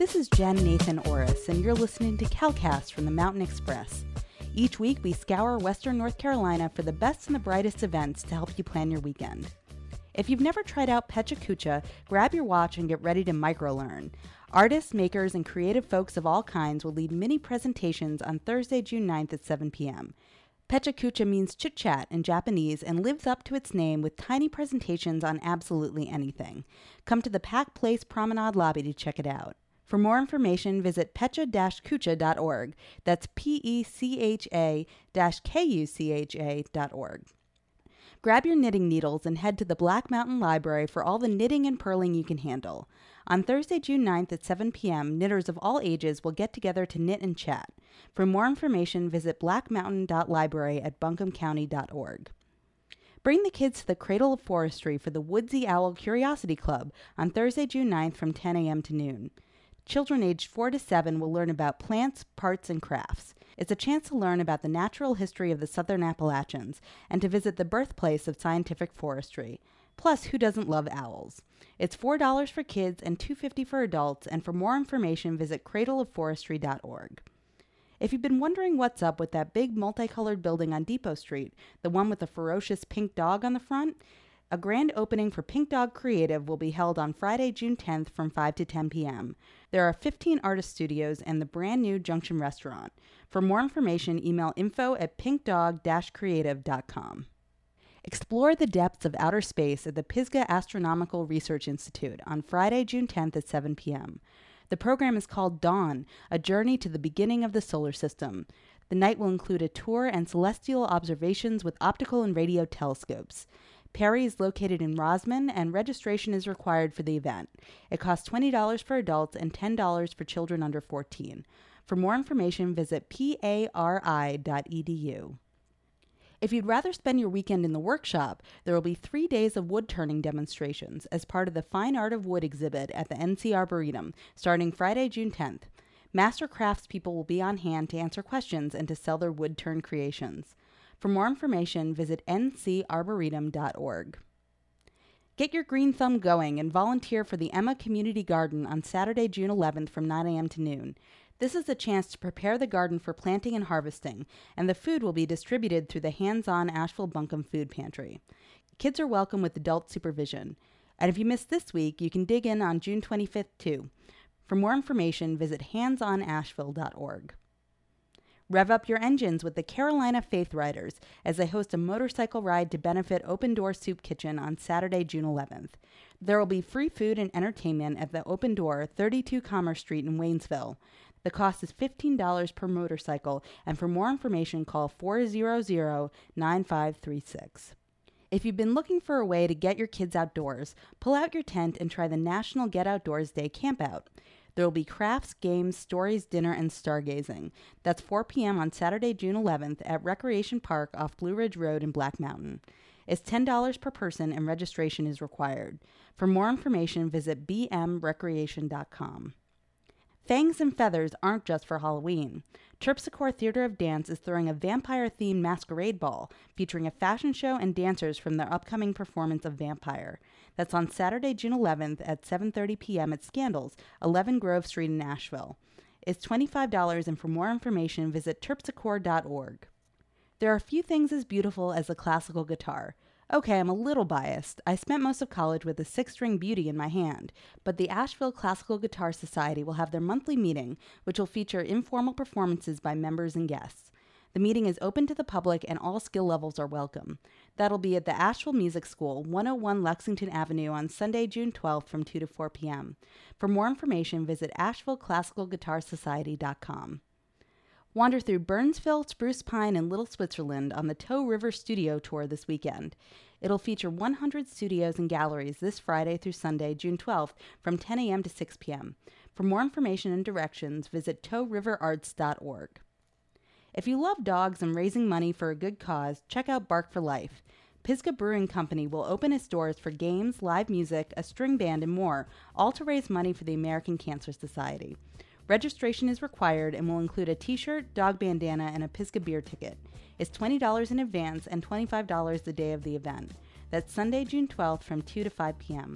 This is Jen Nathan Orris, and you're listening to CalCast from the Mountain Express. Each week, we scour Western North Carolina for the best and the brightest events to help you plan your weekend. If you've never tried out Pecha Kucha, grab your watch and get ready to microlearn. Artists, makers, and creative folks of all kinds will lead mini presentations on Thursday, June 9th at 7 p.m. Pecha Kucha means chit-chat in Japanese and lives up to its name with tiny presentations on absolutely anything. Come to the Pack Place Promenade lobby to check it out. For more information, visit pecha-kucha.org. That's pecha-kucha.org. Grab your knitting needles and head to the Black Mountain Library for all the knitting and purling you can handle. On Thursday, June 9th at 7 p.m., knitters of all ages will get together to knit and chat. For more information, visit blackmountain.library at buncombecounty.org. Bring the kids to the Cradle of Forestry for the Woodsy Owl Curiosity Club on Thursday, June 9th from 10 a.m. to noon. Children aged 4 to 7 will learn about plants, parts, and crafts. It's a chance to learn about the natural history of the Southern Appalachians and to visit the birthplace of scientific forestry. Plus, who doesn't love owls? It's $4 for kids and $2.50 for adults, and for more information, visit cradleofforestry.org. If you've been wondering what's up with that big multicolored building on Depot Street, the one with the ferocious pink dog on the front, a grand opening for Pink Dog Creative will be held on Friday, June 10th from 5 to 10 p.m. There are 15 artist studios and the brand new Junction Restaurant. For more information, email info@pinkdog-creative.com. Explore the depths of outer space at the Pisgah Astronomical Research Institute on Friday, June 10th at 7 p.m. The program is called Dawn, a journey to the beginning of the solar system. The night will include a tour and celestial observations with optical and radio telescopes. Perry is located in Rosman, and registration is required for the event. It costs $20 for adults and $10 for children under 14. For more information, visit pari.edu. If you'd rather spend your weekend in the workshop, there will be 3 days of wood-turning demonstrations as part of the Fine Art of Wood exhibit at the NC Arboretum, starting Friday, June 10th. Master craftspeople will be on hand to answer questions and to sell their wood-turn creations. For more information, visit ncarboretum.org. Get your green thumb going and volunteer for the Emma Community Garden on Saturday, June 11th from 9 a.m. to noon. This is a chance to prepare the garden for planting and harvesting, and the food will be distributed through the hands-on Asheville Buncombe Food Pantry. Kids are welcome with adult supervision. And if you missed this week, you can dig in on June 25th too. For more information, visit handsonasheville.org. Rev up your engines with the Carolina Faith Riders as they host a motorcycle ride to benefit Open Door Soup Kitchen on Saturday, June 11th. There will be free food and entertainment at the Open Door, 32 Commerce Street in Waynesville. The cost is $15 per motorcycle, and for more information, call 400-9536. If you've been looking for a way to get your kids outdoors, pull out your tent and try the National Get Outdoors Day Campout. There will be crafts, games, stories, dinner, and stargazing. That's 4 p.m. on Saturday, June 11th at Recreation Park off Blue Ridge Road in Black Mountain. It's $10 per person and registration is required. For more information, visit bmrecreation.com. Fangs and Feathers aren't just for Halloween. Terpsichore Theater of Dance is throwing a vampire-themed masquerade ball featuring a fashion show and dancers from their upcoming performance of Vampire. That's on Saturday, June 11th at 7:30 p.m. at Scandals, 11 Grove Street in Nashville. It's $25, and for more information, visit terpsichore.org. There are few things as beautiful as a classical guitar. Okay, I'm a little biased. I spent most of college with a 6-string beauty in my hand, but the Asheville Classical Guitar Society will have their monthly meeting, which will feature informal performances by members and guests. The meeting is open to the public and all skill levels are welcome. That'll be at the Asheville Music School, 101 Lexington Avenue on Sunday, June 12th from 2 to 4 p.m. For more information, visit AshevilleClassicalGuitarSociety.com. Wander through Burnsville, Spruce Pine, and Little Switzerland on the Tow River Studio Tour this weekend. It'll feature 100 studios and galleries this Friday through Sunday, June 12th, from 10 a.m. to 6 p.m. For more information and directions, visit towriverarts.org. If you love dogs and raising money for a good cause, check out Bark for Life. Pisgah Brewing Company will open its doors for games, live music, a string band, and more, all to raise money for the American Cancer Society. Registration is required and will include a t-shirt, dog bandana, and a Pisgah beer ticket. It's $20 in advance and $25 the day of the event. That's Sunday, June 12th from 2 to 5 p.m.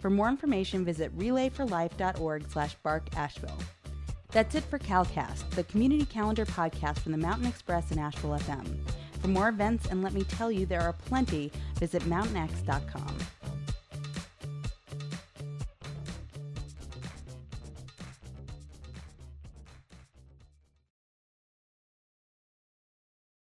For more information, visit relayforlife.org/barkasheville. That's it for CalCast, the community calendar podcast from the Mountain Express and Asheville FM. For more events, and let me tell you, there are plenty, visit mountainx.com.